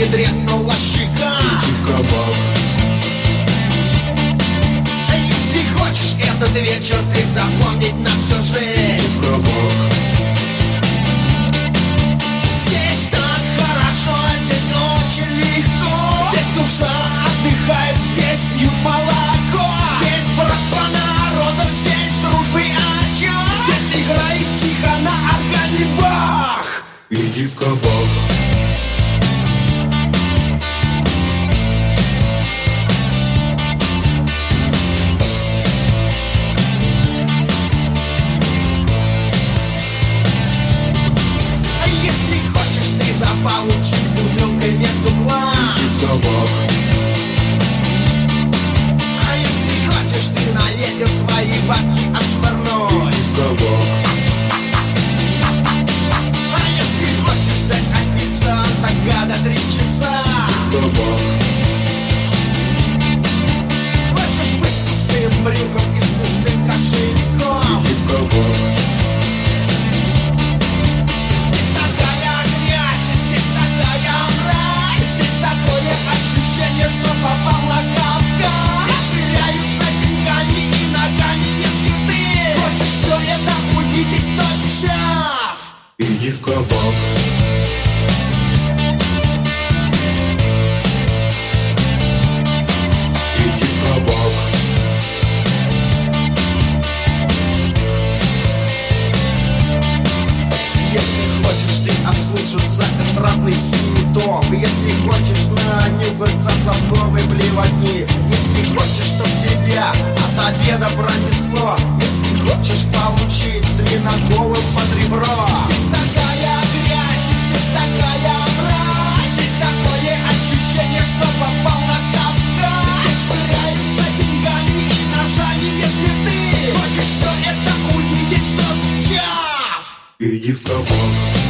треснула щека. Иди в кабак. Если хочешь этот вечер ты запомнить на всю жизнь, Иди в кабак. здесь так хорошо, здесь очень легко. Здесь душа отдыхает, здесь пьют молоко. Здесь братство народов, здесь дружбы очаг. Здесь играет тихо на органе Бах. Иди в кабак. А если хочешь ты заполучить бутылкой между глаз, Иди в кабак. а если хочешь ты на ветер свои бабки отшвырнуть, Иди в кабак. а если хочешь ждать официанта года 3 часа, В кабак. хочешь быть с пустым брюком и с пустым кошельком, Иди в кабак. здесь такая грязь, здесь такая мразь, здесь такое ощущение, что попал на Кавказ. Ширяются деньгами и ногами, если ты хочешь все это увидеть тотчас. Иди в кабак. Иди в кабак. Если хочешь ты обслужиться эстрадный хитом, если хочешь нанюхаться совковой блевотни, если хочешь, чтоб тебя от обеда пронесло, если хочешь получить свиноголым под ребро. Здесь такая грязь, здесь такая мразь, здесь такое ощущение, что попал на Кавказ. Здесь швыряются деньгами и ножами, если ты хочешь все это увидеть в тот час. Иди в кабак.